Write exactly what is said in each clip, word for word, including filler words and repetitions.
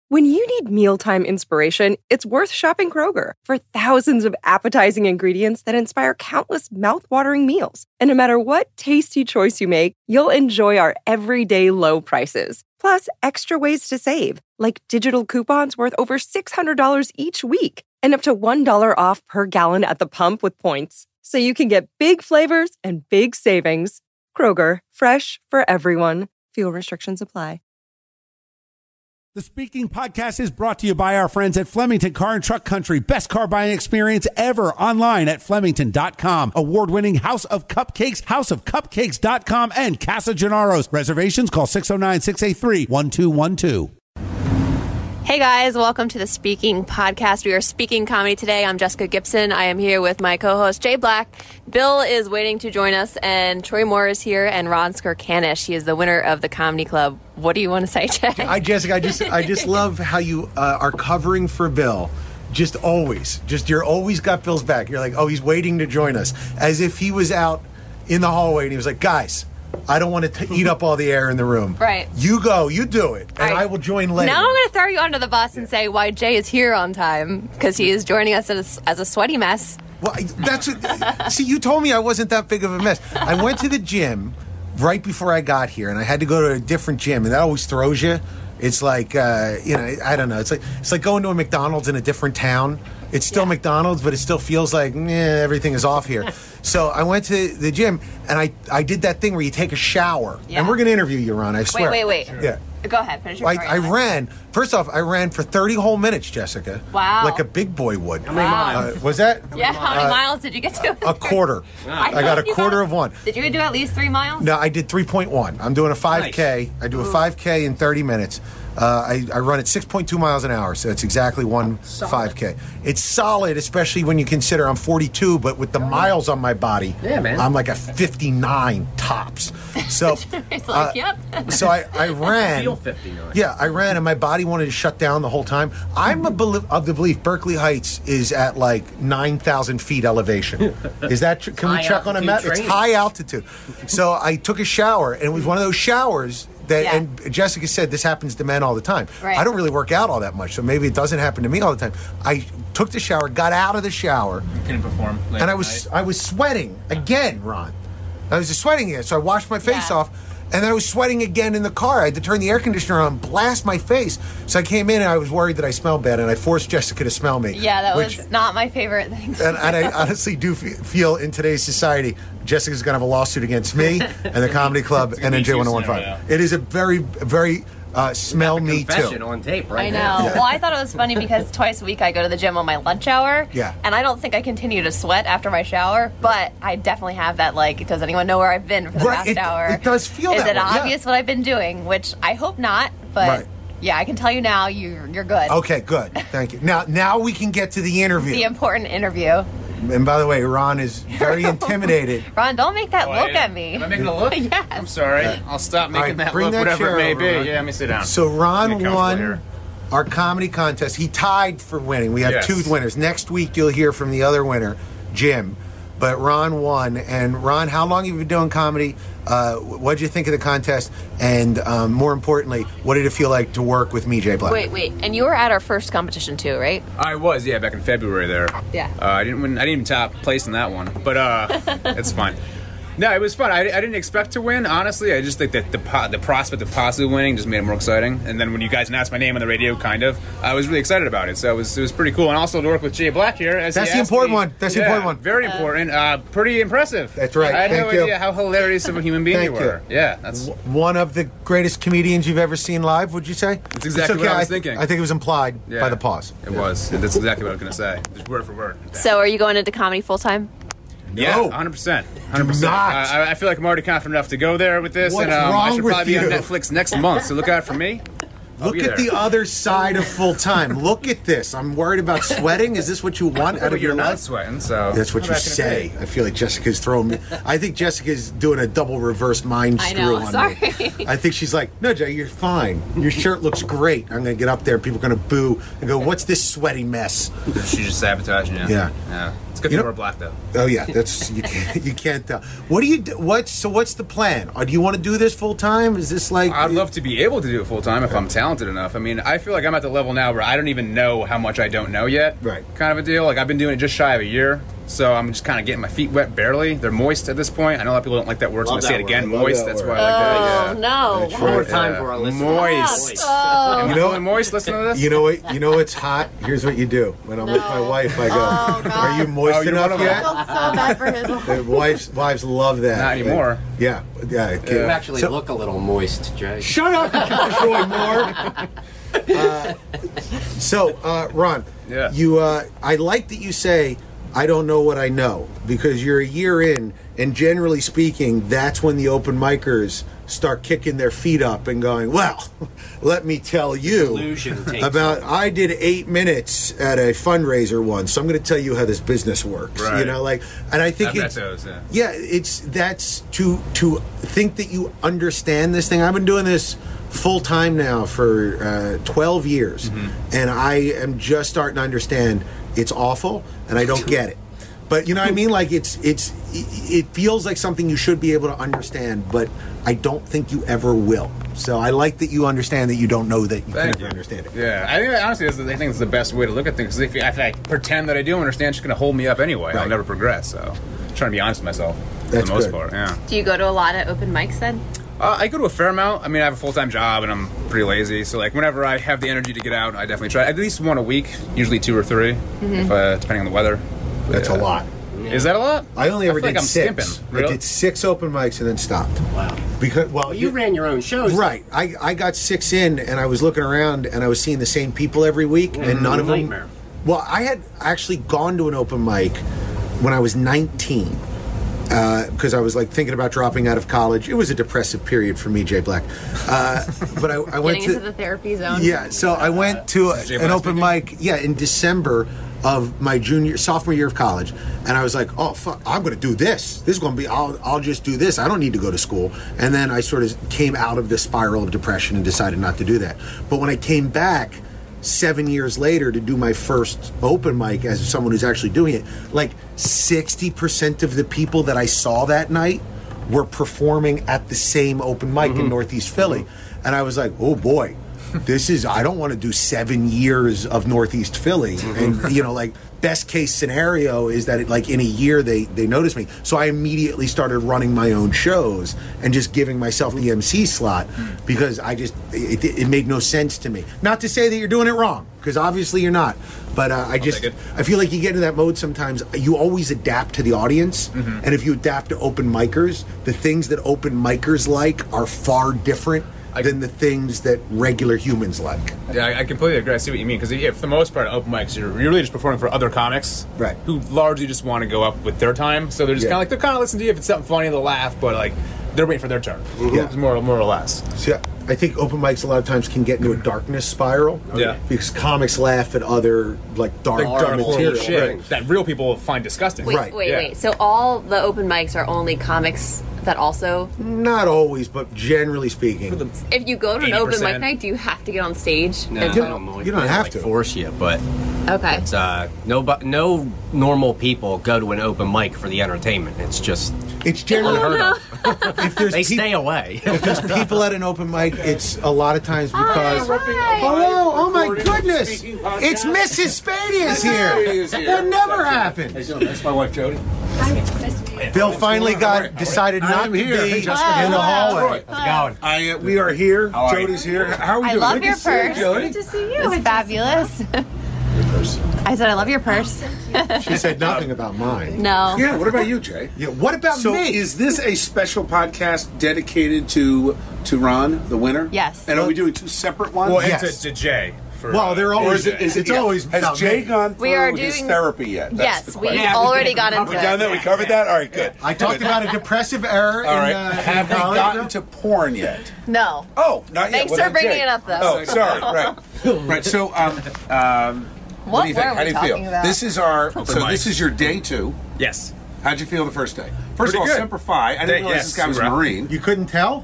When you need mealtime inspiration, it's worth shopping Kroger for thousands of appetizing ingredients that inspire countless mouth-watering meals. And no matter what tasty choice you make, you'll enjoy our everyday low prices. Plus, extra ways to save, like digital coupons worth over six hundred dollars each week and up to one dollar off per gallon at the pump with points. So you can get big flavors and big savings. Kroger, fresh for everyone. Fuel restrictions apply. The Speaking Podcast is brought to you by our friends at Flemington Car and Truck Country. Best car buying experience ever online at Flemington dot com. Award-winning House of Cupcakes, house of cupcakes dot com, and Casa Gennaro's. Reservations, call six oh nine, six eight three, one two one two. Hey guys, welcome to the Speaking Podcast. We are speaking comedy today. I'm Jessica Gibson. I am here with my co-host Jay Black. Bill is waiting to join us, and Troy Moore is here, and Ron Skirkanish. He is the winner of the Comedy Club. What do you want to say, Jay? Hi, Jessica. I just I just love how you uh, are covering for Bill. Just always. Just you're always got Bill's back. You're like, oh, he's waiting to join us. As if he was out in the hallway and he was like, guys, I don't want to t- eat up all the air in the room. Right. You go, you do it, and right. I will join later. Now I'm going to throw you under the bus and say why Jay is here on time, because he is joining us as a, as a sweaty mess. Well, that's a, see, you told me I wasn't that big of a mess. I went to the gym right before I got here, and I had to go to a different gym, and that always throws you. It's like, uh, you know, I don't know. It's like it's like going to a McDonald's in a different town. It's still yeah. McDonald's, but it still feels like, eh, everything is off here. So I went to the gym, and I, I did that thing where you take a shower. Yeah. And we're going to interview you, Ron, I swear. Wait, wait, wait. Sure. Yeah. Go ahead, finish your I, story. I ran. First off, I ran for thirty whole minutes, Jessica. Wow. Like a big boy would. How many wow. miles? Uh, was that? Yeah, how many uh, miles did you get to? A quarter. I, I got a quarter got, of one. Did you do at least three miles? No, I did three point one. I'm doing a five K. Nice. I do a five K in thirty minutes. Uh, I, I run at six point two miles an hour, so that's exactly one solid. five K. It's solid, especially when you consider I'm forty-two, but with the miles on my body, yeah, man. I'm like a fifty-nine tops. So, it's like, uh, yep. so I, I ran. I feel fifty-nine. Yeah, I ran, and my body wanted to shut down the whole time. I'm a belie- of the belief Berkeley Heights is at like nine thousand feet elevation. Is that true? Can we check on a map? Training. It's high altitude. So I took a shower, and it was one of those showers that, yeah. and Jessica said this happens to men all the time. Right. I don't really work out all that much, so maybe it doesn't happen to me all the time. I took the shower, got out of the shower. You couldn't perform later And I was night. I was sweating again, Ron. I was just sweating again, so I washed my face yeah. off, and then I was sweating again in the car. I had to turn the air conditioner on, blast my face. So I came in, and I was worried that I smelled bad, and I forced Jessica to smell me. Yeah, that which, was not my favorite thing. And, and I honestly do f- feel in today's society, Jessica's going to have a lawsuit against me and the Comedy Club and N J ten fifteen. It is a very, very uh, smell me too. On tape right I know. now. Yeah. Well, I thought it was funny because twice a week I go to the gym on my lunch hour. Yeah. And I don't think I continue to sweat after my shower, but I definitely have that, like, does anyone know where I've been for the Right, past it- hour? it does feel Is that it way, yeah. obvious what I've been doing? Which I hope not, but Right. yeah, I can tell you now you're, you're good. Okay, good. Thank you. Now, now we can get to the interview. The important interview. And by the way, Ron is very intimidated. Ron, don't make that Oh, look I, at me. Am I making a look? Yes. I'm sorry. I'll stop making All right, that bring look, that whatever chair it may over, be. Ron. Yeah, let me sit down. So Ron Get comfortable won here. our comedy contest. He tied for winning. We have Yes. two winners. Next week, you'll hear from the other winner, Jim. But Ron won. And Ron, how long have you been doing comedy? Uh, what did you think of the contest? And um, more importantly, what did it feel like to work with me, Jay Black? Wait, wait. And you were at our first competition too, right? I was, yeah, back in February there. Yeah. Uh, I didn't win. I didn't even top place in that one, but uh, it's fine. No, it was fun. I, I didn't expect to win, honestly. I just think that the po- the prospect of possibly winning just made it more exciting. And then when you guys announced my name on the radio, kind of, I was really excited about it. So it was it was pretty cool. And also to work with Jay Black here. As That's he the asked important me, one. That's the yeah, important one. Very important. Uh, pretty impressive. That's right. I had Thank no you. idea how hilarious of a human being Thank you were. you. Yeah, that's One of the greatest comedians you've ever seen live, would you say? That's exactly It's okay. what I was I, thinking. I think it was implied yeah, by the pause. It was. That's exactly what I was going to say. Just word for word. So are you going into comedy full time? Yeah, No. one hundred percent. one hundred percent. Do not. Uh, I, I feel like I'm already confident enough to go there with this. What's and um, I wrong should with probably be on you? Netflix next month, so look out for me. I'll Look be at there. the other side of full time. Look at this. I'm worried about sweating. Is this what you want Yeah, out but of your you're not life? sweating, so That's what how you bad can it say. be? I feel like Jessica's throwing me. I think Jessica's doing a double reverse mind I screw know, on sorry. me. I think she's like, no, Jay, you're fine. Your shirt looks great. I'm going to get up there. People are going to boo and go, what's this sweaty mess? She's just sabotaging you. Yeah. Yeah. It's good You to know- wear black though. Oh yeah, that's you can't you can't tell. What do you do? What's so? What's the plan? Or do you want to do this full time? Is this like? I'd love to be able to do it full time if I'm talented enough. I mean, I feel like I'm at the level now where I don't even know how much I don't know yet. Right. Kind of a deal. Like I've been doing it just shy of a year, so I'm just kind of getting my feet wet barely. They're moist at this point. I know a lot of people don't like that word, so I'm Love gonna say it that again. word. Moist. Love that That's word. why I like that. Oh, Yeah. no. That's One more right. time Yeah. for our listeners. Moist. Oh. You know, moist. Listen to this. You know what? You know what's hot? Here's what you do. When I'm with my wife, I go, Oh, God. "Are you moist Oh, you're enough one of yet?" I feel so bad for him. The wives, wives love that. Not anymore. Yeah, yeah. You actually So- look a little moist, Jay. Shut up, Troy Moore. Uh, so, uh, Ron, Yeah. you. Uh, I like that you say, "I don't know what I know," because you're a year in, and generally speaking, that's when the open micers start kicking their feet up and going, "Well, let me tell you Illusion takes about." over. I did eight minutes at a fundraiser once, so I'm going to tell you how this business works. You Right. know, like, and I think I bet it's those, yeah. yeah, it's that's to to think that you understand this thing. I've been doing this full time now for uh, twelve years, and I am just starting to understand it's awful, and I don't get it. But you know what I mean? Like it's it's it feels like something you should be able to understand, but I don't think you ever will. So I like that you understand that you don't know that you can Thank never you. understand it. Yeah, I think honestly, that's the, I think it's the best way to look at things. 'Cause if, if I pretend that I do understand, it's going to hold me up anyway. Right. I'll never progress. So, I'm trying to be honest with myself for That's the most good. part. Yeah. Do you go to a lot of open mics then? Uh, I go to a fair amount. I mean, I have a full time job and I'm pretty lazy. So, like, whenever I have the energy to get out, I definitely try. At least one a week, usually two or three, if, uh, depending on the weather. That's a Yeah. lot. Is that a lot? I only ever feel did like I'm six. skimping. I Really? did six open mics and then stopped. Wow. Because well, Well, you ran your own shows. Right. I, I got six in, and I was looking around, and I was seeing the same people every week, and none of them. Nightmare. Well, I had actually gone to an open mic when I was nineteen, because I was like thinking about dropping out of college. It was a depressive period for me, Jay Black. Uh, but I, I went Getting to into the therapy zone. yeah. So I went to Jay an Black open speaking? mic. Yeah, in December of my junior sophomore year of college, and I was like, "Oh fuck, I'm going to do this. This is going to be. I'll I'll just do this. I don't need to go to school." And then I sort of came out of this spiral of depression and decided not to do that. But when I came back seven years later to do my first open mic as someone who's actually doing it, like sixty percent of the people that I saw that night were performing at the same open mic in Northeast Philly, and I was like, "Oh boy." This is, I don't want to do seven years of Northeast Philly. And, you know, like, best case scenario is that, it, like, in a year they, they notice me. So I immediately started running my own shows and just giving myself the M C slot because I just, it, it made no sense to me. Not to say that you're doing it wrong, because obviously you're not. But uh, I just, take it. I feel like you get into that mode sometimes. You always adapt to the audience. And if you adapt to open micers, the things that open micers like are far different I- than the things that regular humans like. Yeah, I, I completely agree. I see what you mean. Because yeah, for the most part, open mics, you're, you're really just performing for other comics, Right. Who largely just want to go up with their time. So they're just Yeah. kind of like they're kind of listening to you if it's something funny, they'll laugh, but like they're waiting for their turn. Yeah. It's more, more or less. So yeah, I think open mics a lot of times can get into a darkness spiral. Yeah. Because comics laugh at other like dark, Like dark, horrible material. shit Right. that real people find disgusting. Wait, Right. wait, Yeah. wait. So all the open mics are only comics that also. Not always, but generally speaking. If you go to an eighty open mic percent. night, do you have to get on stage? No, and I talk? don't know. You don't have like to. force you, but Okay. it's uh, no, but no normal people go to an open mic for the entertainment. It's just It's generally Oh, no. if there's they peop- stay away. if there's people at an open mic, it's a lot of times because Hi. hello, oh my goodness, it's Missus Spady is here. That never happened. That's my wife, Jody. Bill finally got decided not I'm to here. be Hey, Jessica. in the hallway. How's it going? I, uh, we are here. How are you? Jody's here. How are we I doing? love Good your to see you, purse. Jody. Good to see you. It's fabulous. I said I love your purse. She said nothing about mine. No. Yeah, what about you, Jay? Yeah, what about So me? is this a special podcast dedicated to to Ron, the winner? Yes. And are we doing two separate ones? Well, Yes. and to, to Jay. For, Well, uh, they're or always is it, is it it's yeah. always Has about Jay me. gone through We are his doing- therapy yet? That's Yes, the we question. Yeah, we already did. got into We it. done that? We covered that? All right, good. I talked about a depressive error. All right. in, uh, Have in we college. gotten to porn yet? No. Oh, not yet. Thanks What for about bringing Jay? it up, though. Oh, sorry. Right. Right. So, um, um, what, What do you think? were How we do you talking feel? about? This is our. So mic. this is your day two. Yes. How'd you feel the first day? First Pretty of all, good. Semper Fi. I didn't Day- realize yes, this guy was a hoorah. Marine. You couldn't tell?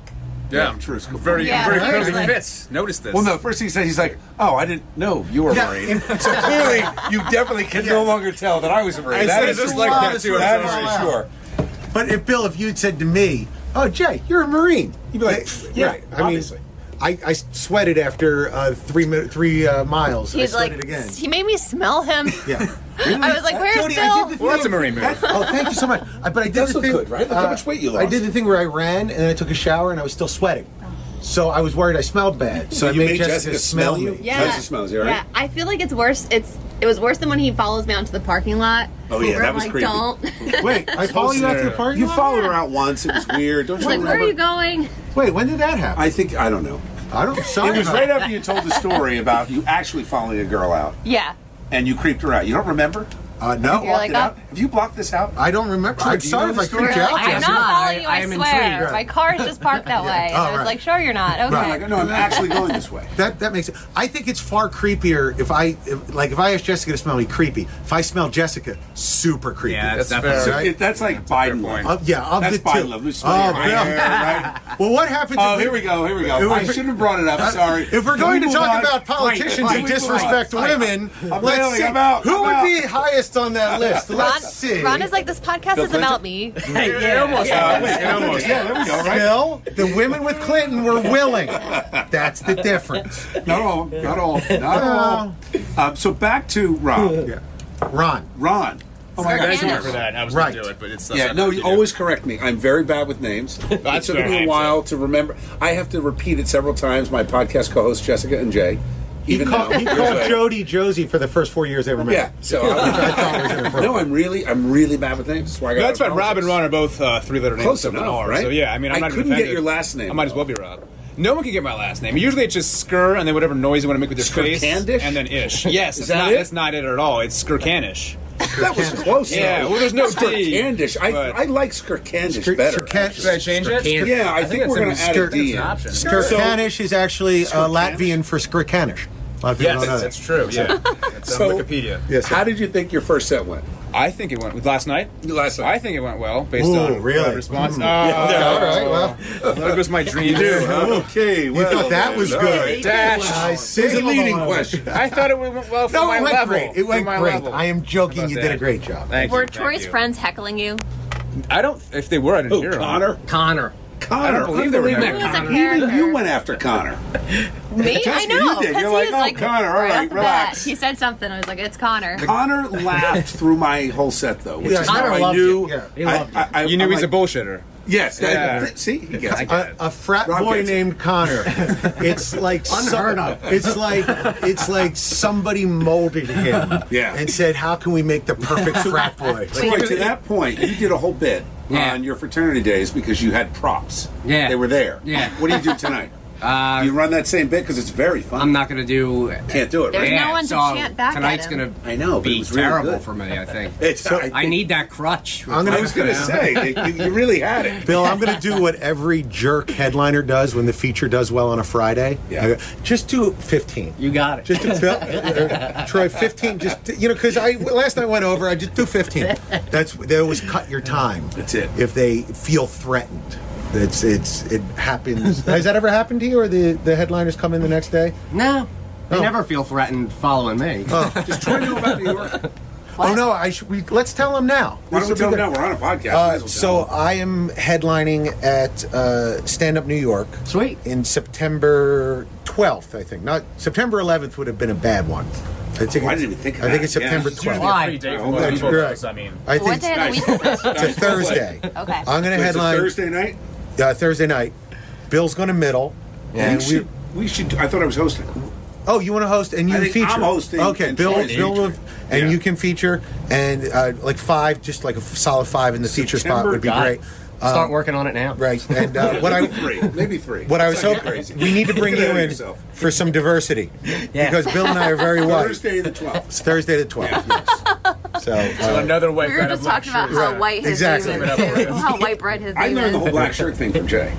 Yeah, I'm sure it's cool. Very, Yeah, very seriously. clearly fits. Notice this. Well, no, first thing he said, he's like, oh, I didn't know you were a Yeah. Marine. So clearly, you definitely can no longer tell that I was a Marine. I That said is just for like sure. that, too. That I'm is sorry. for sure. But if Bill, if you'd said to me, "Oh, Jay, you're a Marine," you'd be like, Yeah, "Right." I mean, obviously. I, I sweated after uh, three mi- three uh, miles. He's I like, sweated again. he made me smell him. Yeah. I was like, where's Jody, I Bill? did the Well, that's thing- a Marine move. that- oh, thank you so much. I, but I did That's the look thing. good, right? Look how much weight you I lost. did the thing where I ran and then I took a shower and I was still sweating. So I was worried I smelled bad. So I you made, made Jessica, Jessica smell smell you? me. Yeah. How does it smell? Is it all right? Yeah, I feel like it's worse. It's it was worse than when he follows me onto the parking lot. Oh, yeah, where that I'm was like, creepy. Don't. Wait, I followed you out to the parking You lot? followed her out once. It was weird. Don't you like, where remember? are you going? Wait, when did that happen? I think, I don't know. I don't. Sorry. It was about right that. after you told the story about you actually following a girl out Yeah. and you creeped her out. You don't remember? Uh, no, You're like, Blocked it out? oh. Have you blocked this out? I don't remember. I'm do you sorry know if the I story? creeped you out. I'm Jessica. not following you, I I, am swear. intrigued. My car is just parked that way. And Oh, I was right. like, sure, you're not. Okay. I'm like, no, I'm actually going this way. That that makes it. I think it's far creepier if I if, like if I ask Jessica to smell me, creepy. If I smell Jessica, super creepy. Yeah, that's So fair. Right? it, that's like fair Biden point. love. Uh, yeah, of That's the two. Biden love. Loose Oh, hair, Bill. right? Well, what happens? Oh, if here we go. Here we go. If I we- shouldn't have brought it up. Sorry. If we're Can going we to move talk on? about politicians Fine, who fine, disrespect fine. women, I'm let's bailing. see I'm out. who I'm would out. be highest on that list. Ron, Let's see. Ron is like, this podcast Bill is about Clinton? me. It almost Yeah, was. It almost yeah, there we go. Right. Bill, the women with Clinton were willing. That's the difference. Not all. Not all. Not all. Um, so back to Ron. Yeah. Ron. Ron. Oh my God. God, sorry for that. I was Right. going to do it, but it's Yeah, no, you always correct me. I'm very bad with names. It That's took fair. me a while to remember. I have to repeat it several times. My podcast co-hosts Jessica and Jay. He Even called, now, he years called later. Jody Josie for the first four years they were married. Yeah, so I, no, I'm really, I'm really bad with names. That's why I got. That's fine. Rob and Ron are both uh, three-letter names. Close except for enough, R. right? So yeah, I mean, I'm I not even couldn't get offended. your last name, I might as though. well be Rob. No one can get my last name. Usually it's just Skr and then whatever noise you want to make with your face, Skircandish? and then ish. Yes, Is that's that not. it? That's not it at all. It's Skircanish. That was close. Yeah, though. well, there's no D, Skircandish. I, but- I like Skircandish Skir- better. Skircan- actually. Should I change it? Skircan- Yeah, I, I think, think we're going it's to add an a D in. option. Skircanish is actually uh, Skircanish? Latvian for Skircanish. A lot of people Yes, don't know that. that's true. Yeah, it's on So- Wikipedia. Yes, sir. How did you think your first set went? I think it went last night. Last night. I think it went well based Ooh, on really? uh, response. Mm. Oh, All right, well. there goes my dream. Okay, You thought that was good. Dash. I see. It was a leading question. I thought it went well for No, my it went level. great. It For went my great. level. I am joking. How You about did a that? great job. Thank Were you. thank Troy's you. friends heckling you? I don't. If they were, I didn't Who, hear them. Connor? Connor. Connor. I don't believe they were Unbelievable. Who was a Connor. character? Even you went after Connor. Me? I Jessica, know. you did. 'cause You're he like, was oh, like, Connor, all right right, off the relax. bat, he said something. I was like, it's Connor. Connor laughed through my whole set, though, which Yeah, is how Connor I loved knew. it. Yeah, he I- loved I- I- You knew I'm he's like, a bullshitter. Yes. that- Yeah. that- see, he gets it. A, a frat Rob boy gets it. named Connor. It's like Unheard some- of. It's like it's like somebody molded him. Yeah. And said, "How can we make the perfect frat boy?" So, like, to that point, you did a whole bit Yeah. on your fraternity days because you had props. Yeah. They were there. Yeah. What do you do tonight? Uh, you run that same bit because it's very fun. I'm not going to do. Can't do it, There's right? no one to so chant back at tonight's him. going to I know, but it be was really terrible good. for me. I think. It's, So- I, I think- need that crutch. I'm gonna- I was going to say, you, you really had it. Bill, I'm going to do what every jerk headliner does when the feature does well on a Friday. Yeah. I go, just do fifteen. You got it. Just do, Bill, uh, Troy, fifteen. Just you know, because I last night I went over. I just do fifteen. That's they always cut your time. That's it. If they feel threatened, it's it's it happens. Has that ever happened to you, or the the headliners come in the next day? No, they Oh. never feel threatened following me. Does Troy know about New York? Oh no! I should, we, let's tell them now. Why don't we This tell will them be now? We're on a podcast. good. Might Uh, as well so tell them. I am headlining at uh, Stand Up New York. Sweet. In September twelfth, I think. Not September eleventh would have been a bad one. I think Oh, I it's, didn't even think of I think that. it's Yeah. September It's twelfth. Why? Free day for Right, most that's people, right. I mean, I What think day of the week is it? it's a Thursday. Okay. I'm going to Wait, it's a headline Thursday night. uh, Thursday night. Bill's going to middle, and we we. should. We should. I thought I was hosting. Oh, you want to host and you I think feature? I'm hosting Okay, and Bill, Troy's Bill, will, featuring. and Yeah. you can feature, and uh, like five, just like a solid five in the feature spot September, would be got great. it. Start Um, working on it now. Right, and uh, what I maybe three, maybe three. what I was Let's not hoping get crazy. we need to bring Get you ahead of in yourself. for some diversity Yeah. because Bill and I are very white. Thursday the twelfth. It's Thursday the twelfth. Yes. So, uh, another white We were bread just of black talking about shirt. how Right. white his Exactly. name is. How white bread his I name learned the is. whole black shirt thing from Jay.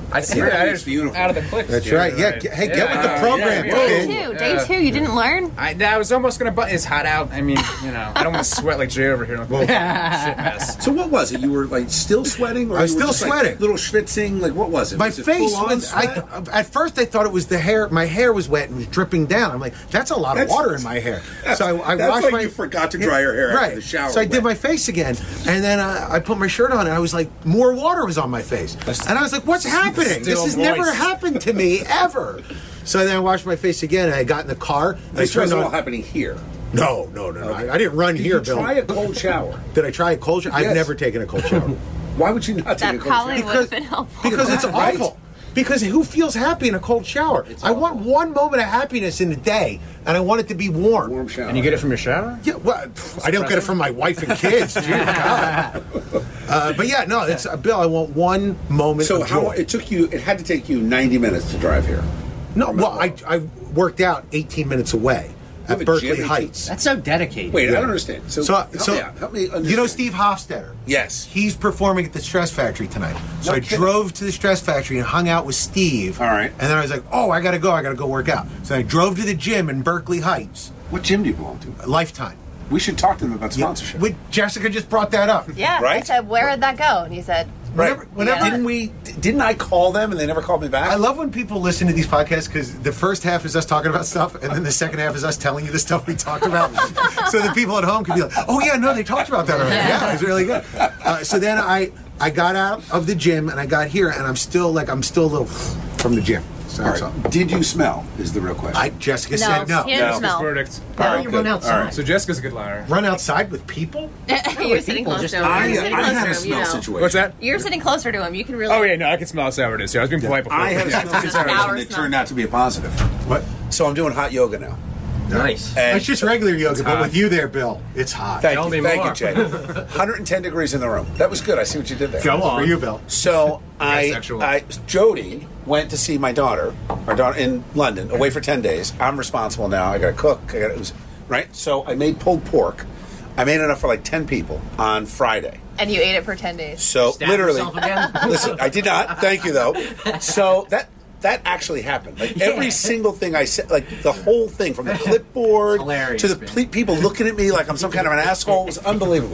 I see Yeah, that. it's the uniform. Out of the clicks. That's dude, right. Yeah, right. get- hey, get with the uh, program, yeah, Day kid. two. Day two. You didn't learn? I, I was almost gonna, but it's hot out. I mean, you know, I don't want to sweat like Jay over here. Like, shit mess. So what was it? You were like still sweating, or I was you were still just, like, sweating. little schwitzing? Like what was it? My was it face full-on was. I, sweat? at first, I thought it was the hair. My hair was wet and was dripping down. I'm like, that's a lot of That's- water in my hair. So I, I that's washed like my. you forgot to dry your hair after right. the shower So I did went. my face again, and then uh, I put my shirt on, and I was like, more water was on my face, and I was like, what's happening? This still has never moist. happened to me ever. So then I washed my face again, and I got in the car. And I This turned wasn't all on. happening here. No, no, no, no. I, I didn't run Did here, you Bill. try a cold shower? Did I try a cold shower? I've Yes. never taken a cold shower. Why would you not take That a cold probably shower? would have been helpful. Because it's Right. awful. Because who feels happy in a cold shower? I want one moment of happiness in the day, and I want it to be warm. Warm shower. And you get it from your shower? Yeah, well, pff, I don't get it from my wife and kids. Dear God. Uh, but yeah, no, it's uh, Bill. I want one moment. So of how joy. it took you? It had to take you ninety minutes to drive here. No, well, I, I worked out eighteen minutes away have a at Berkeley gym? Heights. That's so dedicated. Wait, I don't understand. So, So, help so me out. Help me understand. you know Steve Hofstetter? Yes. He's performing at the Stress Factory tonight. So No I kidding. drove to the Stress Factory and hung out with Steve. All right. And then I was like, oh, I got to go. I got to go work out. So I drove to the gym in Berkeley Heights, What gym do you belong to? Lifetime. We should talk to them about sponsorship. With Jessica just brought that up. Yeah. I Right? said, where did that go? And he said, Right. Whenever- whenever- Didn't we? Didn't I call them and they never called me back? I love when people listen to these podcasts because the first half is us talking about stuff, and then the second half is us telling you the stuff we talked about. So the people at home can be like, "Oh yeah, no, they talked about that already. Yeah, it was really good." Uh, so then I I got out of the gym and I got here, and I'm still like I'm still a little from the gym. So All that's all. right. Did you smell? Is the real question. I Jessica no, said no. he didn't No. His smell. verdict. All right, you good. run outside. All right. So Jessica's a good liar. Run outside with people? You're sitting people close just- to him. I, You're sitting I closer had to a him, you smell know. situation. What's that? You're sitting closer to him. You can really. Oh yeah, no, I can smell how sour it is. Yeah, I was being polite before. I had a Yeah. smell situation Sour that smell. turned out to be a positive. What? So I'm doing hot yoga now. Nice. And It's just regular yoga, but hot. with you there, Bill, it's hot. Thank Tell you, me thank more. you, Jay. one hundred ten degrees in the room. That was good. I see what you did there. Go on. For you, Bill. So I, sexual. I, Jody went to see my daughter, our daughter in London, away for ten days. I'm responsible now. I got to cook. I got it was right. So I made pulled pork. I made enough for like ten people on Friday. And you ate it for ten days. So Stab literally, yourself again? listen, I did not. Thank you though. So that. That actually happened. Like every Yeah. single thing I said, like the whole thing, from the clipboard Hilarious, to the man. ple- people looking at me like I'm some kind of an asshole, was unbelievable.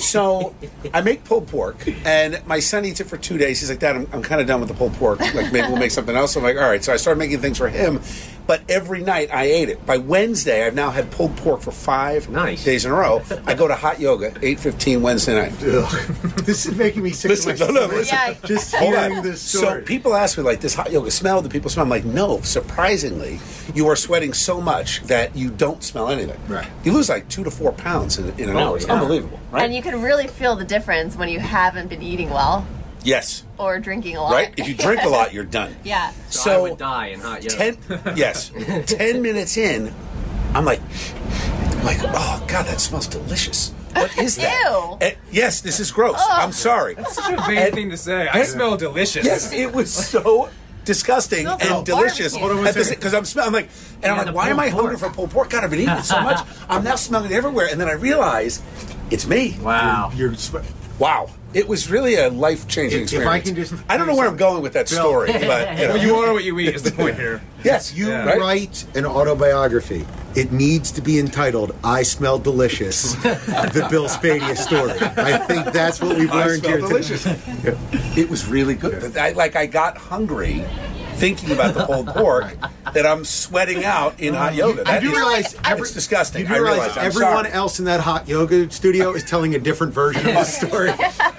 So I make pulled pork, and my son eats it for two days. He's like, "Dad, I'm, I'm kind of done with the pulled pork. Like maybe we'll make something else." I'm like, "All right." So I started making things for him, but every night I ate it. By Wednesday, I've now had pulled pork for five Nice. days in a row. I go to hot yoga eight fifteen Wednesday night. This is making me sick. Listen, to my no, no, stomach. listen. Yeah. Just Hold hearing on. this So story. people ask me, like, does hot yoga smell? Do people smell? I'm like, no. Surprisingly, you are sweating so much that you don't smell anything. Right. You lose like two to four pounds in, in an Oh, hour. It's yeah. unbelievable, right? And you can really feel the difference when you haven't been eating well yes. or drinking a lot. Right? If you drink a lot, you're done. Yeah. So, So, I would die in hot yoga. ten, yes, ten minutes in, I'm like, I'm like, oh God, that smells delicious. What is that? Ew. And- yes, this is gross. I'm sorry. Such a vain thing to say. I smell delicious. Yes, it was so disgusting Smells and like delicious. barbecue. Because I'm smelling like, and I'm Yeah, like, the why am I pulled hungry for pulled pork? God, I've been eating it so much. I'm now smelling it everywhere, and then I realize it's me. Wow. You're swe- Wow, it was really a life changing If- if experience. I can just- I don't know where I'm going with that Bill. story, but you know. Well, you are what you eat is the point here. yes, You Yeah. right? write an autobiography. It needs to be entitled "I Smell Delicious," the Bill Spadia story. I think that's what we've I learned smell here delicious. today. It was really good. I, like I got hungry thinking about the pulled pork that I'm sweating out in hot yoga. You That do is- realize every, it's disgusting. You do I realize realize. I'm everyone sorry. else in that hot yoga studio is telling a different version of the story.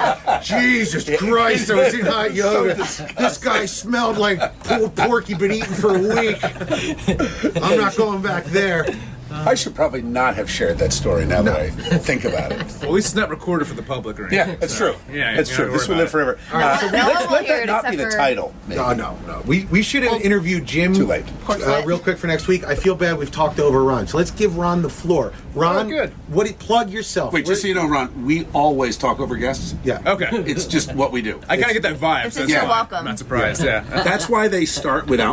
Jesus Christ, I was in hot yoga. This guy smelled like pulled pork he'd been eating for a week. I'm not going back there. I should probably not have shared that story now that I think about it. Well, at least it's not recorded for the public or anything. Yeah, that's so, true. Yeah, that's you true. don't This have will to live worry forever. Uh, No one let's will let hear that it not be except the for- title. maybe. No, no, no. We, we should have interviewed Jim Too late. Uh, real quick for next week. I feel bad we've talked over Ron. So let's give Ron the floor. Ron, Oh, good. what do you, plug yourself. Wait, just so you know, Ron, we always talk over guests. Yeah. Okay. It's just what we do. I kind of get that vibe. It's so just that's you're fine. welcome. I'm not surprised. Yeah. That's why they start without me,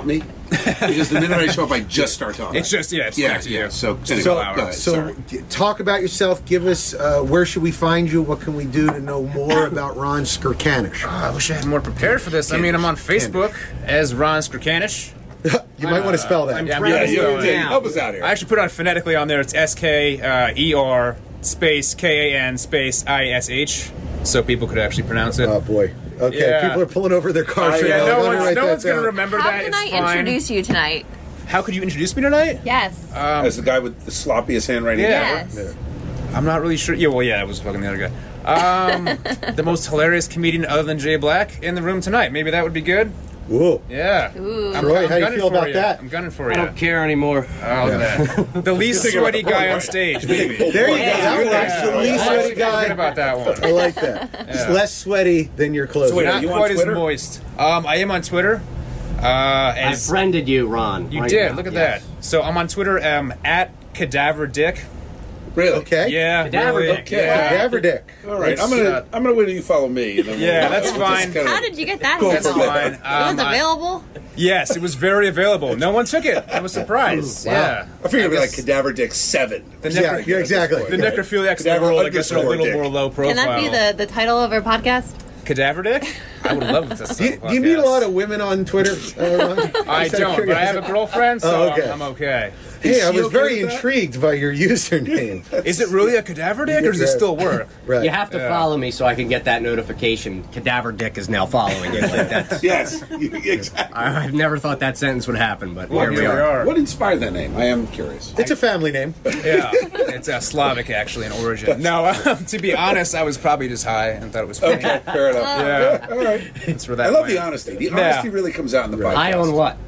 Because the minute I show up, I just start talking. It's just, yeah, it's yeah, back to yeah. you. So, Just a anyway, couple go hours. ahead, So, sorry. g- talk about yourself. Give us uh, where should we find you? What can we do to know more about Ron Skirkanish? Oh, I wish I had more prepared for this. I mean, I'm on Facebook as Ron Skirkanish. You might want to spell that. I'm Yeah, I'm proud gonna of yeah, you. spell it. yeah, help us out here. I actually put it on phonetically on there. It's S K uh, E R space K A N space I S H, so people could actually pronounce it. Oh boy. Okay, Yeah. people are pulling over their cars I- right yeah, now. no Let me one's, write no that one's gonna down. remember How that. can It's I fine. introduce you tonight? How could you introduce me tonight? Yes. As the guy with the sloppiest handwriting Yeah. ever. yes. I'm not really sure. Yeah, well, yeah, it was fucking the other guy. Um, the most hilarious comedian other than Jay Black in the room tonight. Maybe that would be good. Whoa. Yeah. Ooh. I'm, Troy, I'm how you gunning feel for about you. that? I'm gunning for I you. don't care anymore. Oh, that. The least sweaty guy on stage, maybe. There you go. That works. Yeah. The least I sweaty actually feel good guy. about that one. I like that. It's less sweaty than your clothes. So wait, Not you on quite as Twitter? moist. Um, I am on Twitter. Uh, I as friended you, Ron. you right did. now. Look at Yes. that. So I'm on Twitter. Um, at Cadaver Dick. Really? Okay. Yeah. Cadaver really, Dick. Yeah. Cadaver dick. All right. I'm It's, gonna uh, I'm gonna wait till you follow me. And then we'll- Yeah, that's we'll fine. just kinda How did you get that? go handle? for That's fine. It Um, was I- available. yes, it was very available. No one took it. I was surprised. Yeah. I figured it'd be like guess Cadaver Dick seven. The Yeah, necro- yeah, exactly. The necrophiliacs in the Cadaver world, I guess, are a underscore little dick. more low profile. Can that be the, the title of our podcast? Cadaver Dick? I would love to. Do you, do you meet a lot of women on Twitter? Uh, Ron? I Just out of don't, but I have a curiosity. girlfrill, so Oh, okay. I'm, I'm okay. Hey, I Is she was okay very with that? intrigued by your username. Is it really a cadaver dick, or does it still work? Right. You have to Yeah. follow me so I can get that notification. Cadaver Dick is now following it. Like that's, Yes, exactly. I, I've never thought that sentence would happen, but Well, here we are. What inspired that name? I am curious. It's a family name. Yeah, it's uh, Slavic actually in origin. No, um, to be honest, I was probably just high and thought it was funny. Okay, fair enough. Yeah, All right. that's where that I love went. the honesty. The Yeah. honesty really comes out in the podcast. I own what?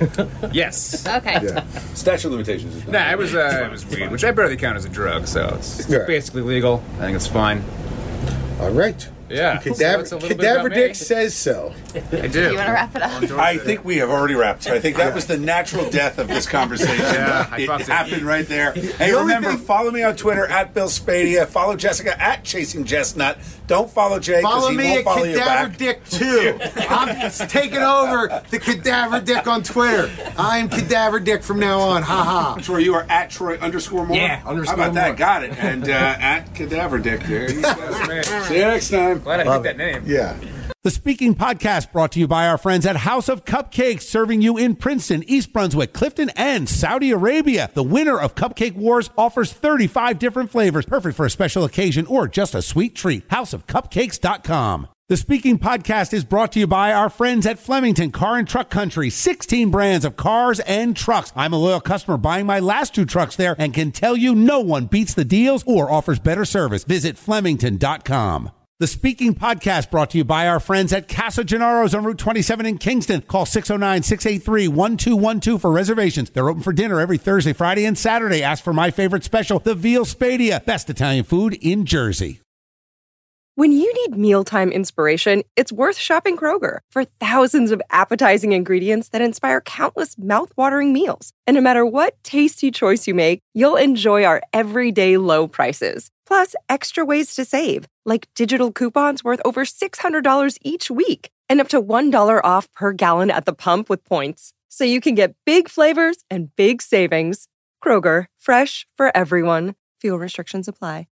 Yes. Okay. Yeah. Statute of limitations. Is not Nah, it was uh, it was weed, which I barely count as a drug, so it's Right. basically legal. I think it's fine. All right. Yeah. So Cadaver, it's a little bit Cadaver about me. Dick says so. I do. You want to wrap it up? I think we have already wrapped. I think that was the natural death of this conversation. Yeah, I it fucked it. happened right there. Hey, The only remember, thing- follow me on Twitter at Bill Spadia. Follow Jessica at Chasing Chestnut. Don't follow Jay because Follow he me won't at follow you Cadaver back. Dick too. I'm taking over the Cadaver Dick on Twitter. I'm Cadaver Dick from now on. Ha ha. Troy, you are at Troy underscore more. Yeah, underscore How about that? more. Got it. And uh, at Cadaver Dick. There you go. Man, See you next time. glad I picked that name. Yeah. The Speaking Podcast brought to you by our friends at House of Cupcakes, serving you in Princeton, East Brunswick, Clifton, and Saudi Arabia. The winner of Cupcake Wars offers thirty-five different flavors, perfect for a special occasion or just a sweet treat. house of cupcakes dot com. The Speaking Podcast is brought to you by our friends at Flemington Car and Truck Country, sixteen brands of cars and trucks. I'm a loyal customer buying my last two trucks there and can tell you no one beats the deals or offers better service. Visit flemington dot com. The Speaking Podcast brought to you by our friends at Casa Gennaro's on Route twenty-seven in Kingston. Call six oh nine, six eight three, one two one two for reservations. They're open for dinner every Thursday, Friday, and Saturday. Ask for my favorite special, the Veal Spadia, best Italian food in Jersey. When you need mealtime inspiration, it's worth shopping Kroger for thousands of appetizing ingredients that inspire countless mouthwatering meals. And no matter what tasty choice you make, you'll enjoy our everyday low prices. Plus, extra ways to save, like digital coupons worth over six hundred dollars each week and up to one dollar off per gallon at the pump with points. So you can get big flavors and big savings. Kroger, fresh for everyone. Fuel restrictions apply.